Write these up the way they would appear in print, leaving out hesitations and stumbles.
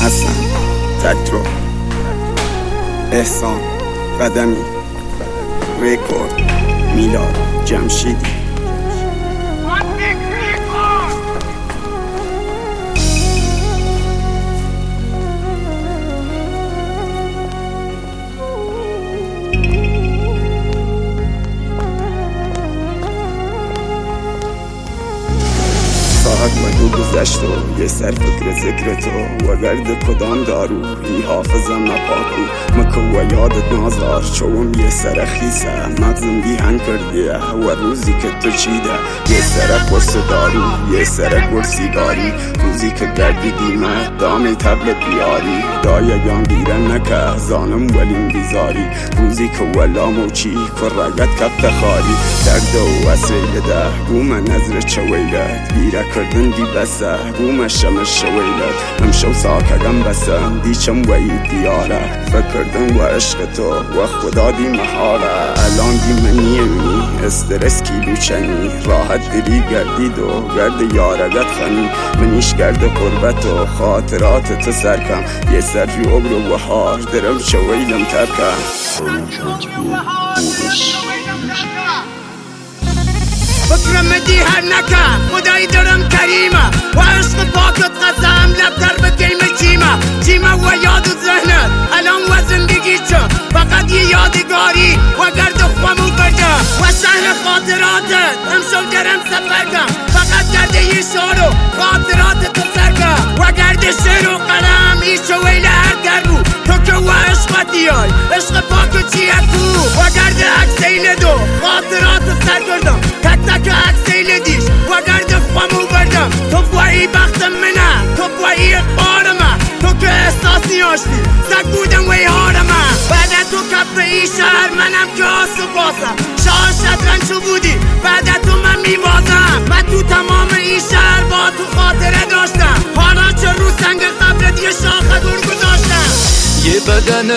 حسن تکرو احسان قدمی ریکورد میلاد جمشیدی ساعت و دو گذشت و یه سر فکر ذکر تو و گرد کدام دارو ای حافظم نپاکو مکو و یادت نازار چوم یه سر خیسه مغزم بیهن کردیه و روزی که تو چیده یه سر قرص دارو یه سر گرسیگاری روزی که گردی دیمه دامی تبلت بیاری دایگان بیرن نکه زانم ولیم بیزاری روزی که ولا موچی کرگت کفت خالی درد و اسویل ده گوم نظر چویلت بیره کردن دی بسه گوم شمش شویلت امشو ساکگم بسه دیچم وی دیاره فکردن و عشق تو و خدا دی محاله الان دی منیمی استرس کیلو چنی راحت دلی گردید و گرد یارگت خنی منیش گرد قربت و خاطرات تو سرکم یه سر جو عبر و بحار درم شویلم ترکم فکرم دی هر نکن خدای دارم کریمه و عشق پاکت قسم لبتر به گیم چیمه و یاد و ذهنت الان و زندگی چه فقط یه یادگاری و گرد خوامو برده و شهر خاطراتت امشو درم سفرکم فقط گرد یه شعر و خاطرات تو سرکم و گرد شعر و قلم ای شویل هر در رو تو که و عشقتی های عشق پاک چیه تو و گرد عکسیل دو خاطرات سرگردم تک عکسیل دیش و گرد خوامو بردم تو بوایی بخت منه تو بوایی قارمه تو که احساسی هاشتی سگ بودم وی هارمه بعد تو کپ ای شهر منم که آسو باسم شاه شطرنجو بودی بعد تو من میبازم من تو تمام این شهر با تو خاطره داشتم حالا چه رو سنگ قبرت یه شاخه دور گذاشتم یه بدن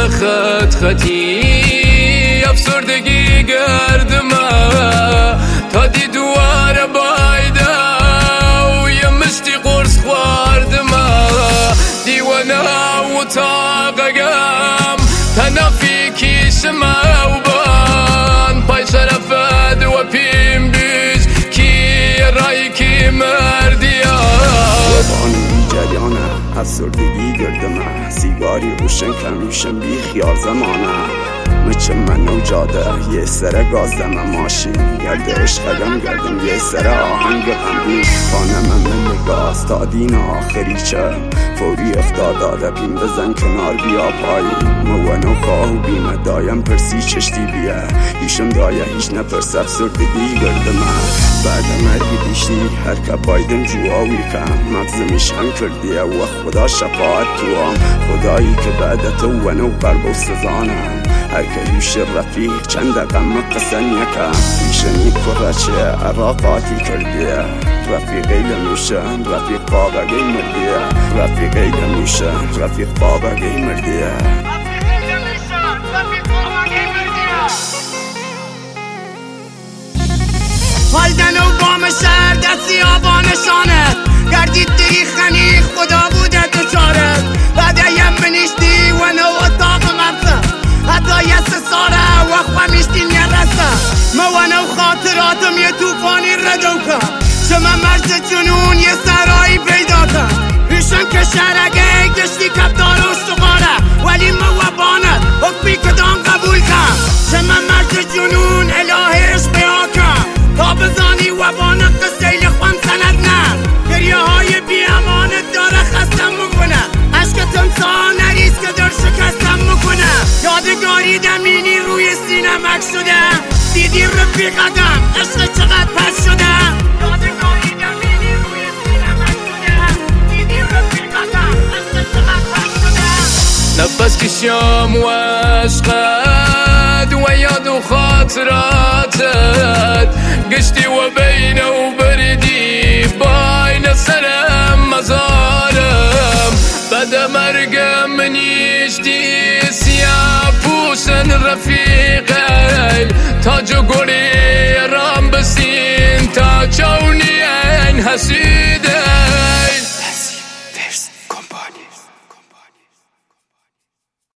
خطی افسردگی گردمه تا دی دوار بایده و یه مشتی قرص خواردمه دیوانه و تاقگم تنفی کیشمه و بان پای شرفت و پیم بیش کی رای کی مردیه جریانه افسردگی گردمه سیگاری روشن کمیشن بی خیال زمانه مچه من و جاده یه سر گازدم ماشین گرد عشقگم گردم یه سر آهنگ غمگین خانه من نگاز تا دین آخری چه فوری اختار داده بیم بزن کنار بیا پایی موانو خواه و بیمه دایم پرسی چشتی بیه ایشم دایه هیچ نپرس افسردگی گردمه بعد مرگی دیشتی هر که بایدن جواوی کم مغزمیشن کردیه و خدا شفاعت تو هم خدایی که بعد تو ونو قلب و سزانم هر که یوش رفیق چند غم قسن یکم پیشنی کرچه عراقاتی کردیه رفیقی لمیشن رفیق بابگی مردیه رفیقی لمیشن رفیق بابگی مردیه حالدن و بام شهر دستی آبانشانت گردید دری خنی خدا بوده تو چارت بعد یم منیشتی و نو اتاق مرسه حتی یه ساره و خوامیشتی نرسه موانو خاطراتم یه توفانی ردو کن چه من مرز جنون یه سرایی پیدا کن ریشم که شرگه گشتی کبدار و شغاره ولی موابانت حکمی کدام قبول کن چه من مرز جنون الهش بیا کن تا بزانی و بانت قصیل خوام سند نه گریه های بی امانت داره خستم میکنه عشقتم تا نریز که در شکستم میکنه یادگاری دمینی روی سینم عکس شده دیدی رفیقتم عشق چقدر پس شده یادگاری دمینی روی سینم عکس شده دیدی رفیقتم عشق چقدر پس شده نفس کشم و عشقت و یاد و خاطراتت گشتی و بین و بردی باین سرم مزارم بعد مرگم منیشتی سیاه پوشن رفیقی تاج و گلی رام بسین تا چونی این حسین